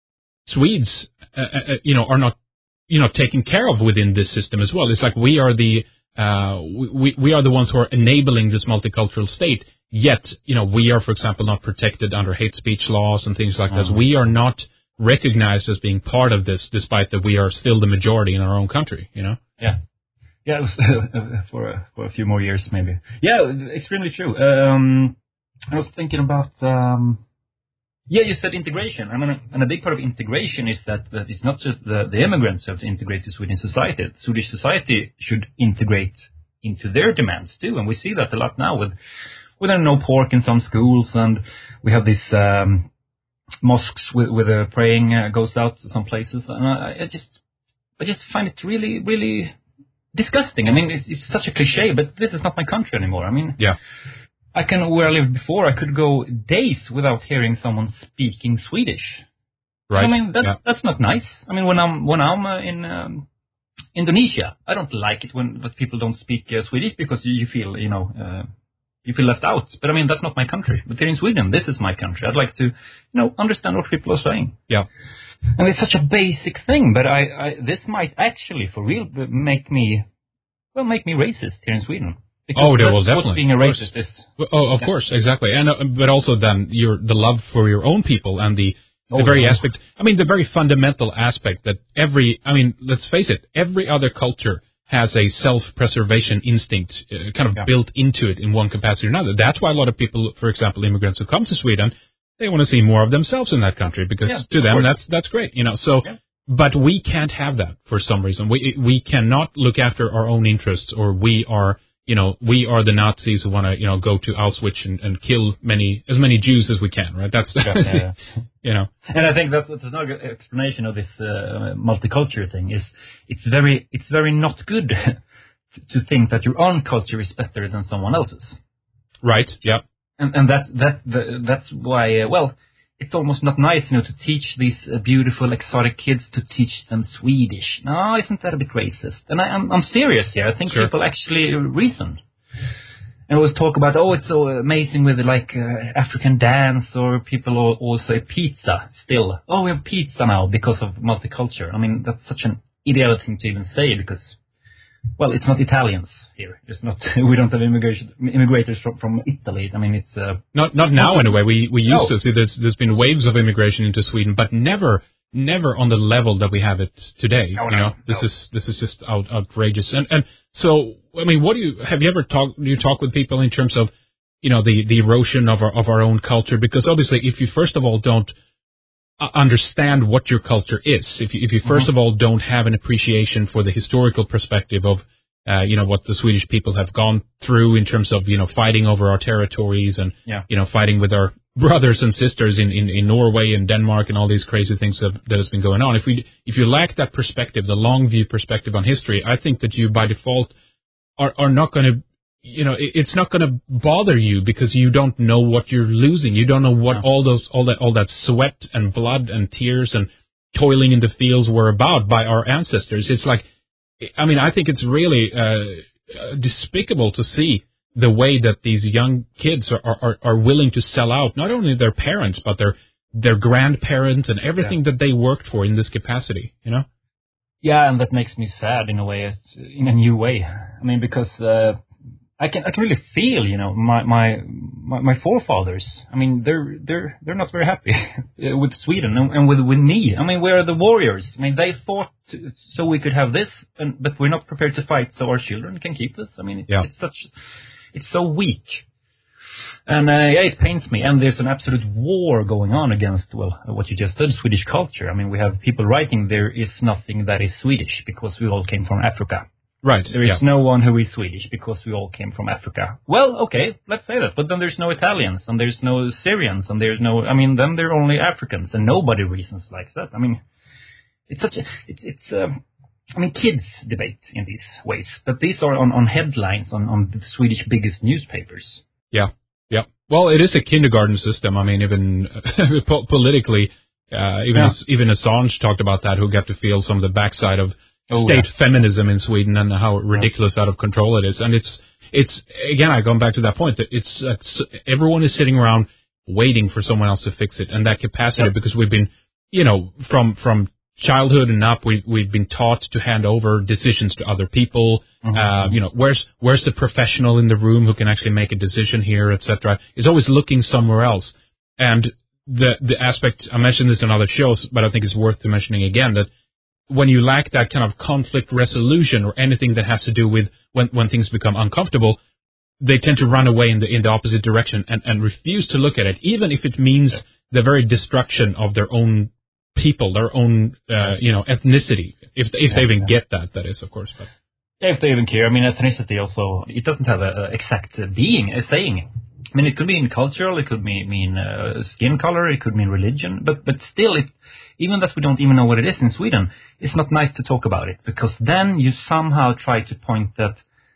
Swedes, uh, uh, you know, are not, you know, taken care of within this system as well. It's like we are the, uh, we, we are the ones who are enabling this multicultural state, yet, you know, we are, for example, not protected under hate speech laws and things like
Mm-hmm.
this. We are not recognized as being part of this, despite that we are still the majority in our own country, you know?
Yeah. Yeah, it was, for, a, for a few more years, maybe. Yeah, extremely true. Um, I was thinking about, um, yeah, you said integration. I mean, and a big part of integration is that, that it's not just the, the immigrants who have to integrate to Swedish society. Swedish society should integrate into their demands too, and we see that a lot now with, with no pork in some schools, and we have these um, mosques with, with uh, praying uh, goes out to some places, and I, I just, I just find it really, really disgusting. I mean, it's, it's such a cliche, but this is not my country anymore. I mean,
yeah.
I can, where I lived before, I could go days without hearing someone speaking Swedish.
Right.
I mean, that's,
yeah.
that's not nice. I mean, when I'm, when I'm uh, in um, Indonesia, I don't like it when but people don't speak uh, Swedish because you, you feel, you know, uh, you feel left out. But I mean, that's not my country. But here in Sweden, this is my country. I'd like to, you know, understand what people are saying.
Yeah.
And it's such a basic thing, but I, I this might actually, for real, make me, well, make me racist here in Sweden. Because
oh, there
that's
will definitely.
What being a racist is.
Well, oh, of yeah. course, exactly. And uh, but also then your the love for your own people and the, the
oh,
very
yeah.
aspect. I mean, the very fundamental aspect that every. I mean, let's face it. Every other culture has a self-preservation instinct, uh, kind of
yeah.
built into it in one capacity or another. That's why a lot of people, for example, immigrants who come to Sweden, they want to see more of themselves in that country because
yeah,
to them that's that's great, you know. So,
yeah.
but we can't have that for some reason. We we cannot look after our own interests, or we are. You know, we are the Nazis who want to, you know, go to Auschwitz and, and kill many, as many Jews as we can, right? That's,
yeah, yeah.
you know.
And I think that's, that's another explanation of this uh, multicultural thing is it's very, it's very not good to, to think that your own culture is better than someone else's.
Right. Yeah.
And and that that the, that's why, uh, well, it's almost not nice, you know, to teach these uh, beautiful exotic kids to teach them Swedish. No, isn't that a bit racist? And I, I'm, I'm serious here. I think
sure.
people actually reason. And always talk about, oh, it's so amazing with like uh, African dance, or people all, all say pizza still. Oh, we have pizza now because of multicultural. I mean, that's such an idiotic thing to even say because, well, it's not Italians here. It's not. We don't have immigration immigrators from, from Italy. I mean, it's uh,
not not now anyway. We we used
no.
to see there's there's been waves of immigration into Sweden, but never never on the level that we have it today.
No,
you know,
no,
this
no.
is this is just out, outrageous. And and so I mean, what do you have you ever talked? Do you talk with people in terms of, you know, the the erosion of our of our own culture? Because obviously, if you first of all don't understand what your culture is, if you if you first
mm-hmm.
of all don't have an appreciation for the historical perspective of Uh, you know, what the Swedish people have gone through in terms of, you know, fighting over our territories and,
yeah.
you know, fighting with our brothers and sisters in, in, in Norway and Denmark and all these crazy things that, that has been going on. If we, if you lack that perspective, the long view perspective on history, I think that you by default are, are not going to, you know, it, it's not going to bother you because you don't know what you're losing. You don't know what
no.
all those, all that, all that sweat and blood and tears and toiling in the fields were about by our ancestors. It's like, I mean, I think it's really uh, despicable to see the way that these young kids are, are, are willing to sell out not only their parents but their their grandparents and everything yeah. that they worked for in this capacity. You know?
Yeah, and that makes me sad in a way, in a new way. I mean, because uh, I can I can really feel, you know, my my my, my forefathers. I mean, they're they're they're not very happy with Sweden and, and with with me. I mean, we're the warriors. I mean, they fought to, so we could have this, and, but we're not prepared to fight so our children can keep this. I mean, it's,
yeah.
it's such it's so weak, and uh, yeah, it pains me. And there's an absolute war going on against, well, what you just said, Swedish culture. I mean, we have people writing there is nothing that is Swedish because we all came from Africa.
Right.
There is
yeah.
no one who is Swedish because we all came from Africa. Well, okay, let's say that. But then there's no Italians and there's no Syrians and there's no, I mean, then they're only Africans and nobody reasons like that. I mean, it's such a, it's, it's, uh, I mean, kids debate in these ways, but these are on, on headlines on, on the Swedish biggest newspapers.
Yeah. Yeah. Well, it is a kindergarten system. I mean, even po- politically, uh, even,
yeah.
as, even Assange talked about that, who got to feel some of the backside of
Oh,
state
yeah.
feminism in Sweden and how ridiculous yeah. out of control it is. And it's, it's, again, I go back to that point that it's, uh, everyone is sitting around waiting for someone else to fix it. And that capacity, yep. because we've been, you know, from from childhood and up, we we've been taught to hand over decisions to other people. Mm-hmm. Uh, you know, where's where's the professional in the room who can actually make a decision here, et cetera. Is always looking somewhere else. And the the aspect, I mentioned this in other shows, but I think it's worth mentioning again, that when you lack that kind of conflict resolution or anything that has to do with when when things become uncomfortable, they tend to run away in the in the opposite direction and, and refuse to look at it, even if it means the very destruction of their own people, their own uh, you know ethnicity, if if yeah, they even yeah. get that, that is, of course. But.
Yeah, if they even care. I mean, ethnicity also, it doesn't have a, a exact being, a saying. I mean, it could mean cultural, it could mean, mean uh, skin color, it could mean religion, but but still, it, even that we don't even know what it is in Sweden, it's not nice to talk about it, because then you somehow try to point that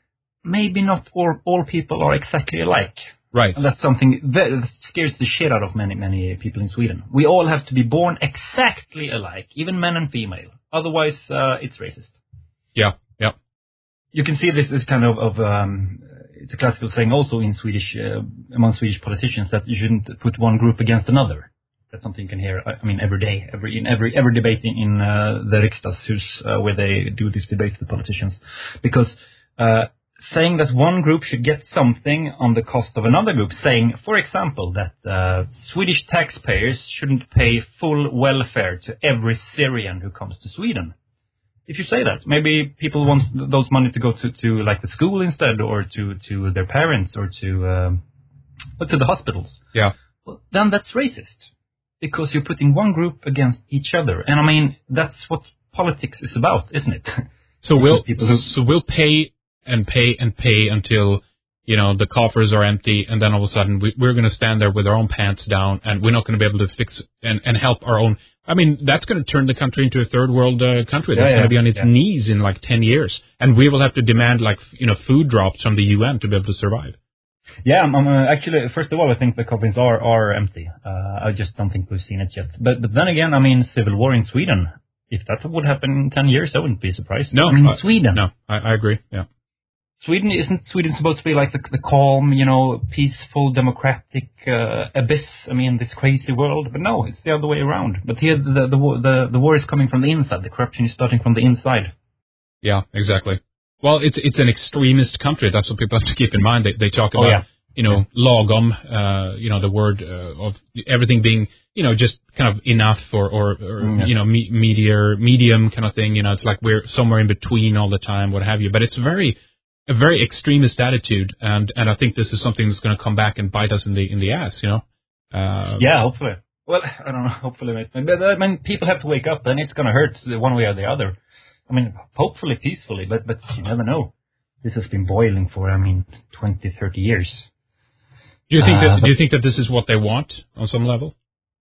maybe not all, all people are exactly alike.
Right.
And that's something that scares the shit out of many, many people in Sweden. We all have to be born exactly alike, even men and female. Otherwise, uh, it's racist.
Yeah, yeah.
You can see this as kind of, of um, it's a classical saying also in Swedish, uh, among Swedish politicians, that you shouldn't put one group against another. That's something you can hear, I mean, every day, every in every every debate in, in uh, the Riksdagshus, uh, where they do this debate with politicians. Because uh, saying that one group should get something on the cost of another group, saying, for example, that uh, Swedish taxpayers shouldn't pay full welfare to every Syrian who comes to Sweden. If you say that, maybe people want those money to go to, to like the school instead, or to, to their parents, or to um, or to the hospitals.
Yeah.
Well, then that's racist, because you're putting one group against each other. And I mean, that's what politics is about, isn't it?
So we'll who, so we'll pay and pay and pay until, you know, the coffers are empty, and then all of a sudden we, we're going to stand there with our own pants down, and we're not going to be able to fix and, and help our own. I mean, that's going to turn the country into a third world uh, country. That's yeah, yeah, going to be on its yeah. knees in like ten years, and we will have to demand like you know food drops from the U N to be able to survive.
Yeah, I'm, I'm, uh, actually, first of all, I think the coffins are are empty. Uh, I just don't think we've seen it yet. But but then again, I mean, civil war in Sweden. If that would happen in ten years, I wouldn't be surprised.
No,
I mean,
uh,
Sweden.
No, I, I agree. Yeah.
Sweden isn't Sweden supposed to be like the, the calm, you know, peaceful, democratic uh, abyss? I mean, this crazy world. But no, it's the other way around. But here, the the the the war is coming from the inside. The corruption is starting from the inside.
Yeah, exactly. Well, it's it's an extremist country. That's what people have to keep in mind. They they talk about,
oh, yeah.
you know,
yeah.
lagom, uh, you know, the word uh, of everything being, you know, just kind of enough or or, or mm, yeah. you know, me, meteor, medium kind of thing. You know, it's like we're somewhere in between all the time, what have you. But it's very a very extremist attitude, and, and I think this is something that's going to come back and bite us in the in the ass, you know. Uh,
yeah, hopefully. Well, I don't know. Hopefully, but I mean, people have to wake up, and it's going to hurt one way or the other. I mean, hopefully peacefully, but but you never know. This has been boiling for, I mean, twenty, thirty years.
Do you think
uh,
that do you think that this is what they want on some level?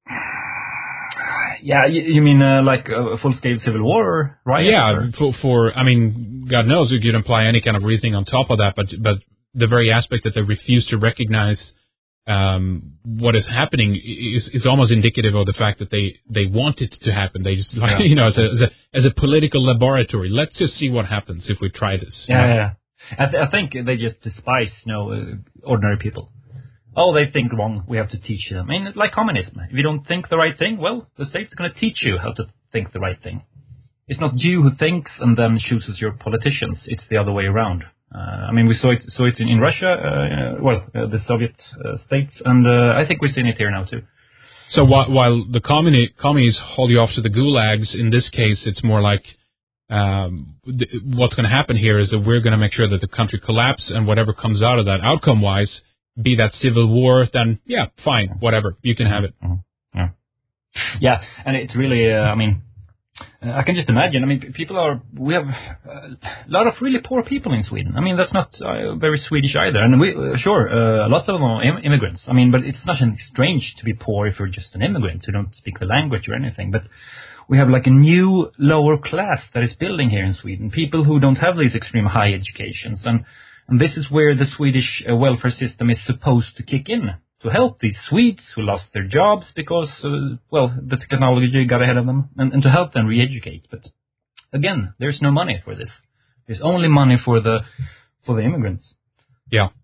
Yeah, you, you mean uh, like a full-scale civil war, or riot?
Yeah,
or?
for, for I mean, God knows you could imply any kind of reasoning on top of that, but but the very aspect that they refuse to recognize um, what is happening is is almost indicative of the fact that they, they want it to happen. They just like, yeah. you know, as a, as a as a political laboratory, let's just see what happens if we try this.
Yeah, yeah. yeah. I, th- I think they just despise, you know, uh, ordinary people. Oh, they think wrong. We have to teach them. I mean, like communism. If you don't think the right thing, well, the state's going to teach you how to think the right thing. It's not you who thinks and then chooses your politicians. It's the other way around. Uh, I mean, we saw it saw it in, in Russia, uh, well, uh, the Soviet uh, states, and uh, I think we've seen it here now too.
So while, while the communi- commies hold you off to the gulags, in this case, it's more like um, th- what's going to happen here is that we're going to make sure that the country collapses, and whatever comes out of that outcome-wise, be that civil war, then, yeah, fine, whatever, you can have it.
Mm-hmm. Yeah. yeah, and it's really, uh, I mean, uh, I can just imagine, I mean, people are, we have a lot of really poor people in Sweden. I mean, that's not uh, very Swedish either. And we, uh, sure, uh, lots of them are im- immigrants. I mean, but it's not strange to be poor if you're just an immigrant who don't speak the language or anything. But we have like a new lower class that is building here in Sweden, people who don't have these extreme high educations. And And this is where the Swedish uh, welfare system is supposed to kick in, to help these Swedes who lost their jobs because, uh, well, the technology got ahead of them, and, and to help them re-educate. But again, there's no money for this. There's only money for the for the immigrants.
Yeah,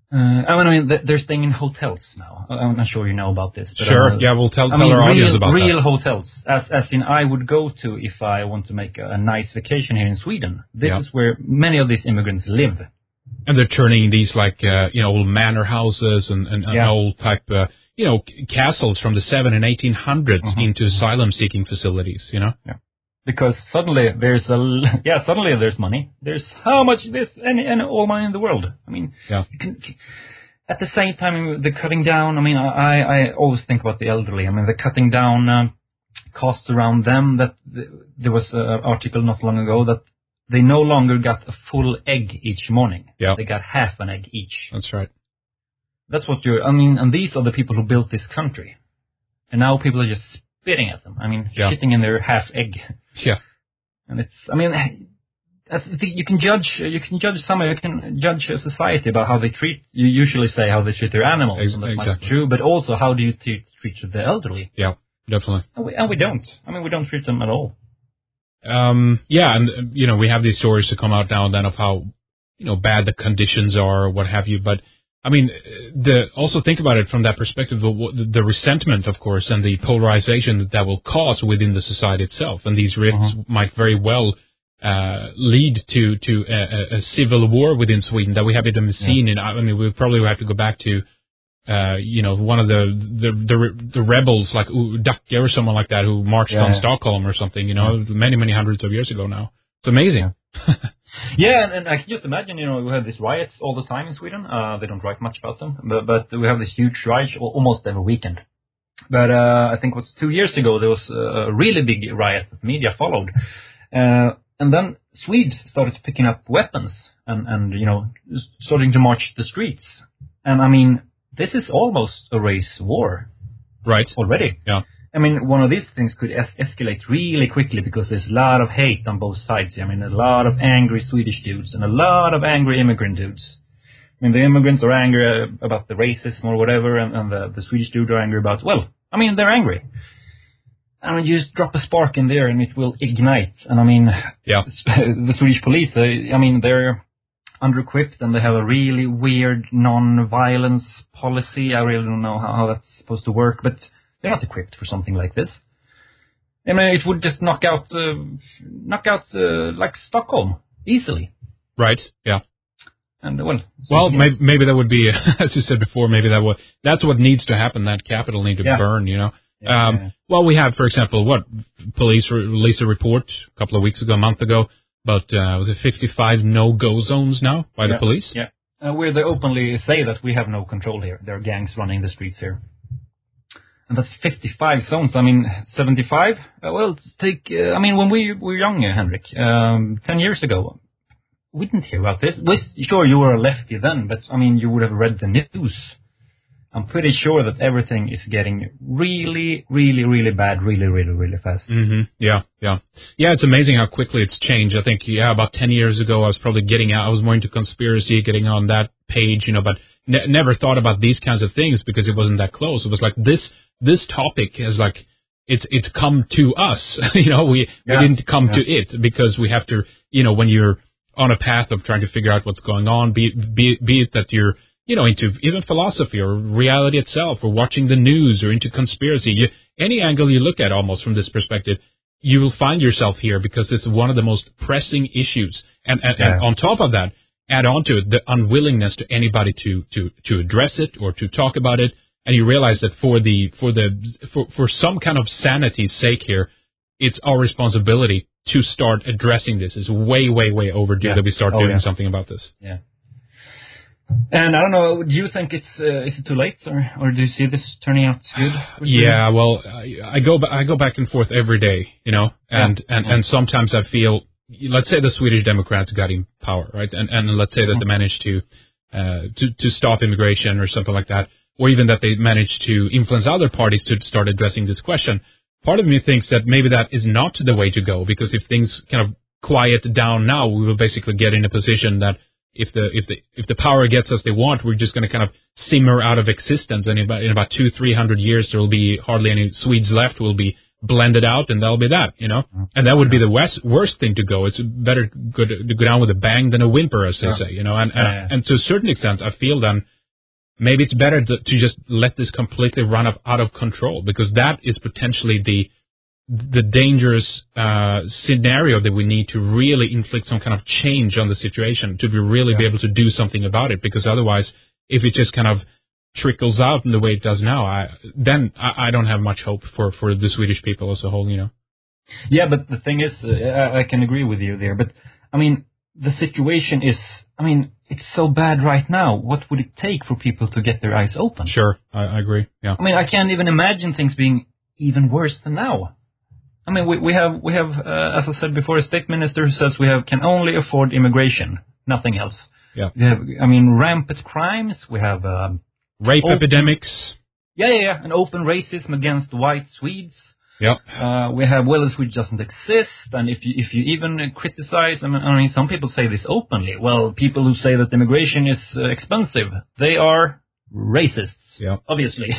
Uh, I mean, they're staying in hotels now. I'm not sure you know about this. But
sure.
Uh,
yeah, we'll tell, tell
I mean,
our
real,
audience about
real
that.
hotels, as as in I would go to if I want to make a, a nice vacation here in Sweden. This
yeah.
is where many of these immigrants live.
And they're turning these like uh, you know old manor houses and, and, and
yeah.
old type uh, you know castles from the seven and eighteen hundreds
mm-hmm.
into asylum seeking facilities. You know.
Yeah. Because suddenly there's a yeah suddenly there's money. There's how much this any and all money in the world. I mean,
yeah.
You can, at the same time, the cutting down. I mean, I I always think about the elderly. I mean, the cutting down uh, costs around them. That there was an article not long ago that they no longer got a full egg each morning.
Yeah.
They got half an egg each.
That's right.
That's what you're. I mean, and these are the people who built this country, and now people are just spitting at them. I mean,
yeah.
shitting in their half egg.
Yeah.
And it's. I mean. I think you can judge. You can judge someone. You can judge a society about how they treat. You usually say how they treat their animals,
Ex-
and that's
exactly.
true. But also, how do you treat, treat the elderly?
Yeah, definitely.
And we, and we don't. I mean, we don't treat them at all.
Um, yeah, and uh, you know, we have these stories to come out now and then of how you know bad the conditions are, or what have you. But I mean, the also think about it from that perspective of what, the, the resentment, of course, and the polarization that that will cause within the society itself, and these rifts uh-huh. might very well. Uh, lead to to a, a civil war within Sweden that we haven't even seen. Yeah. In, I mean, we probably have to go back to, uh, you know, one of the the the, the rebels like Dacke or someone like that who marched yeah. on Stockholm or something. You know, yeah. many many hundreds of years ago now. It's amazing.
Yeah, yeah and, and I can just imagine. You know, we have these riots all the time in Sweden. Uh, they don't write much about them, but but we have this huge riot almost every weekend. But uh, I think it was two years ago there was a really big riot that media followed. Uh, And then Swedes started picking up weapons and, and, you know, starting to march the streets. And, I mean, this is almost a race war.
Right.
Already.
Yeah.
I mean, one of these things could es- escalate really quickly because there's a lot of hate on both sides. I mean, a lot of angry Swedish dudes and a lot of angry immigrant dudes. I mean, the immigrants are angry about the racism or whatever, and, and the, the Swedish dudes are angry about, well, I mean, they're angry. I mean, you just drop a spark in there and it will ignite. And I mean,
yeah.
the Swedish police, they, I mean, they're under-equipped and they have a really weird non-violence policy. I really don't know how, how that's supposed to work, but they're not equipped for something like this. I mean, it would just knock out, uh, knock out uh, like Stockholm easily.
Right. Yeah.
And well,
well, maybe, maybe that would be, as you said before, maybe that would, that's what needs to happen. That capital need to
yeah.
burn, you know.
Yeah,
um,
yeah.
Well, we have, for example, what police re- released a report a couple of weeks ago, a month ago, about uh, was it fifty-five no-go zones now by
yeah.
the police?
Yeah, uh, where they openly say that we have no control here. There are gangs running the streets here, and that's fifty-five zones. I mean, seventy-five. Uh, well, take. Uh, I mean, when we were young, uh, Henrik, um, ten years ago, we didn't hear about this. We, sure, you were a lefty then, but I mean, you would have read the news. I'm pretty sure that everything is getting really, really, really bad, really, really, really fast.
Mm-hmm. Yeah, yeah. Yeah, it's amazing how quickly it's changed. I think, yeah, about ten years ago, I was probably getting out, I was more into conspiracy, getting on that page, you know, but ne- never thought about these kinds of things because it wasn't that close. It was like this, this topic is like, it's, it's come to us, you know, we, yeah. we didn't come yeah. to it because we have to, you know, when you're on a path of trying to figure out what's going on, be, be, be it that you're, you know, into even philosophy or reality itself or watching the news or into conspiracy. You, any angle you look at almost from this perspective, you will find yourself here because it's one of the most pressing issues. And, and, yeah. and on top of that, add on to it the unwillingness to anybody to, to, to address it or to talk about it. And you realize that for the, for the, for, for some kind of sanity's sake here, it's our responsibility to start addressing this. It's way, way, way overdue yeah. that we start oh, doing yeah. something about this.
Yeah. And I don't know, do you think it's uh, is it too late, or or do you see this turning out good?
Yeah, well, I, I go I go back and forth every day, you know, and yeah. and and sometimes I feel, let's say the Swedish Democrats got in power, right, and and let's say that mm-hmm. they managed to uh to to stop immigration or something like that, or even that they managed to influence other parties to start addressing this question. Part of me thinks that maybe that is not the way to go, because if things kind of quiet down now, we will basically get in a position that If the if the if the power gets us they want, we're just going to kind of simmer out of existence, and in about, in about two three hundred years there will be hardly any Swedes left. We'll be blended out, and that'll be that, you know. And that would be the worst worst thing to go. It's better go to, to go down with a bang than a whimper, as they yeah. say, you know. And, and yeah, yeah. and to a certain extent, I feel then maybe it's better to, to just let this completely run up out of control, because that is potentially the the dangerous uh, scenario that we need to really inflict some kind of change on the situation, to be really yeah. be able to do something about it. Because otherwise, if it just kind of trickles out in the way it does now, I, then I, I don't have much hope for, for the Swedish people as a whole, you know.
Yeah, but the thing is, uh, I, I can agree with you there. But, I mean, the situation is, I mean, it's so bad right now. What would it take for people to get their eyes open?
Sure, I, I agree, yeah.
I mean, I can't even imagine things being even worse than now. I mean, we, we have, we have, uh, as I said before, a state minister who says we have can only afford immigration, nothing else.
Yeah.
We have, I mean, rampant crimes. We have um,
rape open, epidemics.
Yeah, yeah, yeah, and open racism against white Swedes.
Yeah.
Uh, we have, well, a Swede doesn't exist, and if you if you even criticize, I mean, I mean, some people say this openly. Well, people who say that immigration is uh, expensive, they are racists.
Yeah.
Obviously.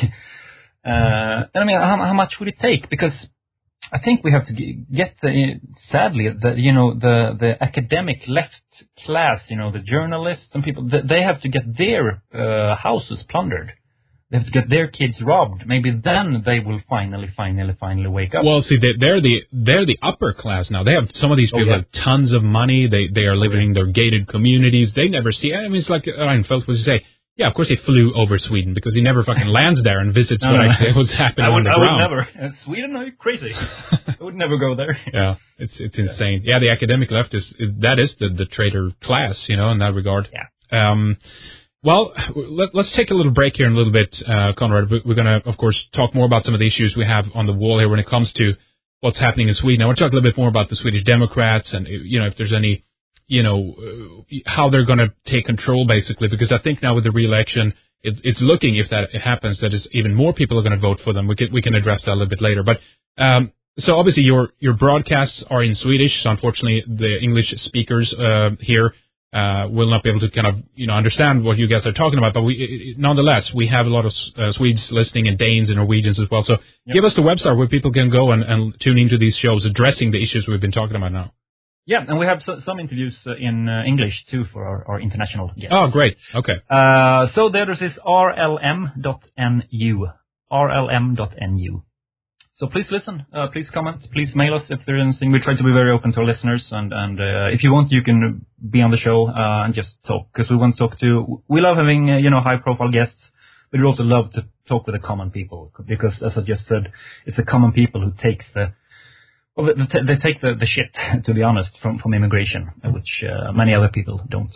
Uh, and I mean, how, how much would it take? Because I think we have to get the, sadly, the, you know, the, the academic left class, you know, the journalists and people, they have to get their uh, houses plundered. They have to get their kids robbed. Maybe then they will finally, finally, finally wake up.
Well, see, they, they're the they're the upper class now. They have some of these people oh, yeah. have tons of money. They they are living in their gated communities. They never see. I mean, it's like Reinfeldt was to say. Yeah, of course he flew over Sweden because he never fucking lands there and visits no, what no. actually was happening
I would,
on the
I
ground.
I would never. Uh, Sweden, are you crazy? I would never go there.
Yeah, it's it's insane. Yeah, the academic left is, is that is the the traitor class, you know, in that regard.
Yeah.
Um. Well, let, let's take a little break here in a little bit, uh, Conrad. We're going to, of course, talk more about some of the issues we have on the wall here when it comes to what's happening in Sweden. I want to talk a little bit more about the Swedish Democrats and, you know, if there's any, you know, uh, how they're going to take control, basically, because I think now with the re-election, it, it's looking, if that happens, that is even more people are going to vote for them. We can, we can address that a little bit later. But um, so obviously your your broadcasts are in Swedish, so unfortunately the English speakers uh, here Uh, will not be able to kind of, you know, understand what you guys are talking about, but we, it, nonetheless, we have a lot of uh, Swedes listening and Danes and Norwegians as well. So yep. give us the website where people can go and, and tune into these shows addressing the issues we've been talking about now.
Yeah, and we have so, some interviews uh, in uh, English too for our, our international guests.
Oh, great. Okay.
Uh, so the address is r l m dot n u. r l m dot n u. So please listen, uh, please comment, please mail us if there's anything. We try to be very open to our listeners, and, and uh, if you want, you can be on the show uh, and just talk, because we want to talk to, we love having, uh, you know, high-profile guests, but we also love to talk with the common people, because, as I just said, it's the common people who takes the, well, they, they take the, the shit, to be honest, from, from immigration, which uh, many other people don't.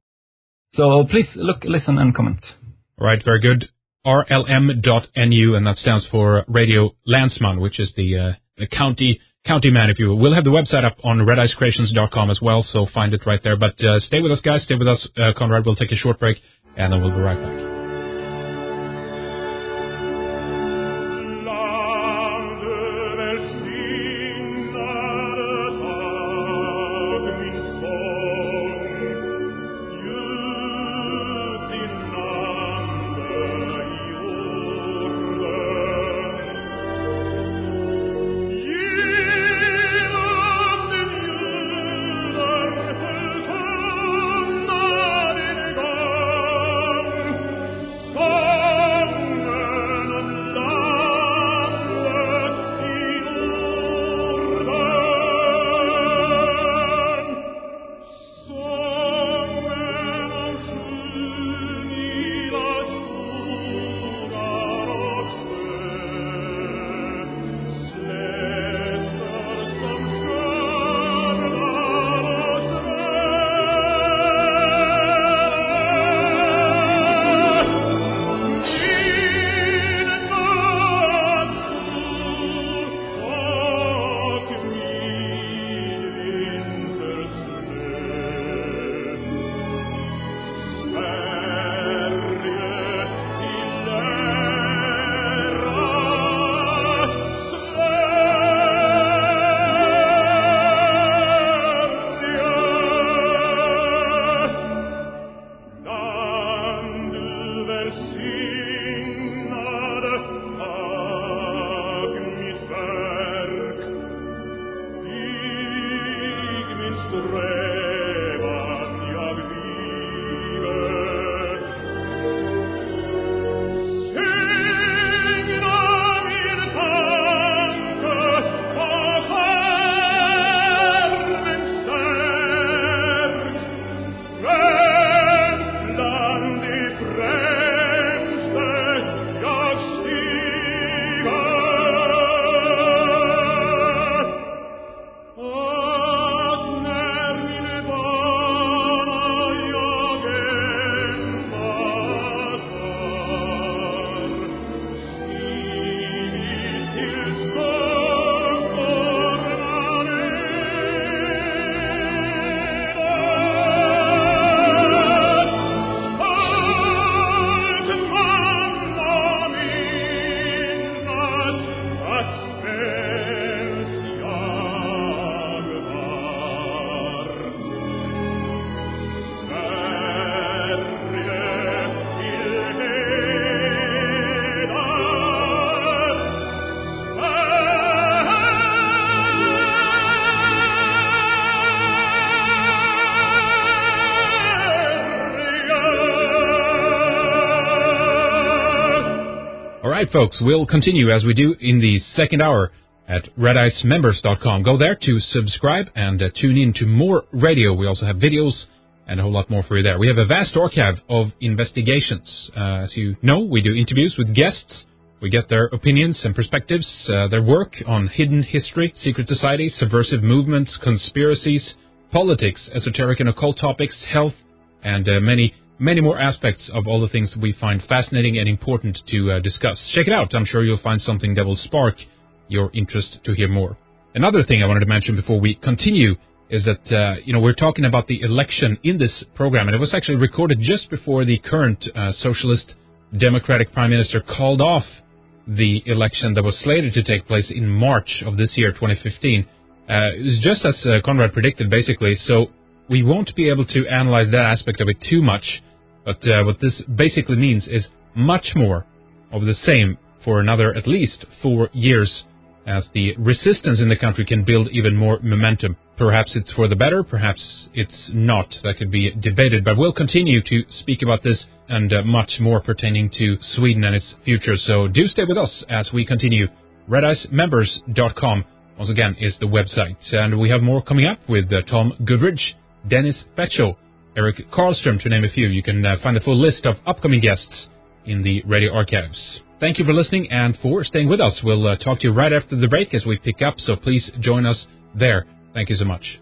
So please look, listen, and comment.
All right, very good. r l m dot n u, and that stands for Radio Landsman, which is the, uh, the county county man, if you will. We'll have the website up on red ice creations dot com as well, so find it right there. But uh, stay with us, guys. Stay with us, uh, Conrad. We'll take a short break, and then we'll be right back. right, folks, we'll continue as we do in the second hour at red ice members dot com. Go there to subscribe and uh, tune in to more radio. We also have videos and a whole lot more for you there. We have a vast archive of investigations. Uh, as you know, we do interviews with guests. We get their opinions and perspectives, uh, their work on hidden history, secret societies, subversive movements, conspiracies, politics, esoteric and occult topics, health, and uh, many, many more aspects of all the things that we find fascinating and important to uh, discuss. Check it out. I'm sure you'll find something that will spark your interest to hear more. Another thing I wanted to mention before we continue is that, uh, you know, we're talking about the election in this program, and it was actually recorded just before the current uh, Socialist Democratic Prime Minister called off the election that was slated to take place in March of this year, twenty fifteen. Uh, it was just as uh, Conrad predicted, basically, so we won't be able to analyze that aspect of it too much, but uh, what this basically means is much more of the same for another at least four years as the resistance in the country can build even more momentum. Perhaps it's for the better, perhaps it's not. That could be debated, but we'll continue to speak about this and uh, much more pertaining to Sweden and its future. So do stay with us as we continue. red ice members dot com, once again, is the website. And we have more coming up with uh, Tom Goodridge, Dennis Fetchel, Eric Karlström, to name a few. You can uh, find the full list of upcoming guests in the radio archives. Thank you for listening and for staying with us. We'll uh, talk to you right after the break as we pick up, so please join us there. Thank you so much.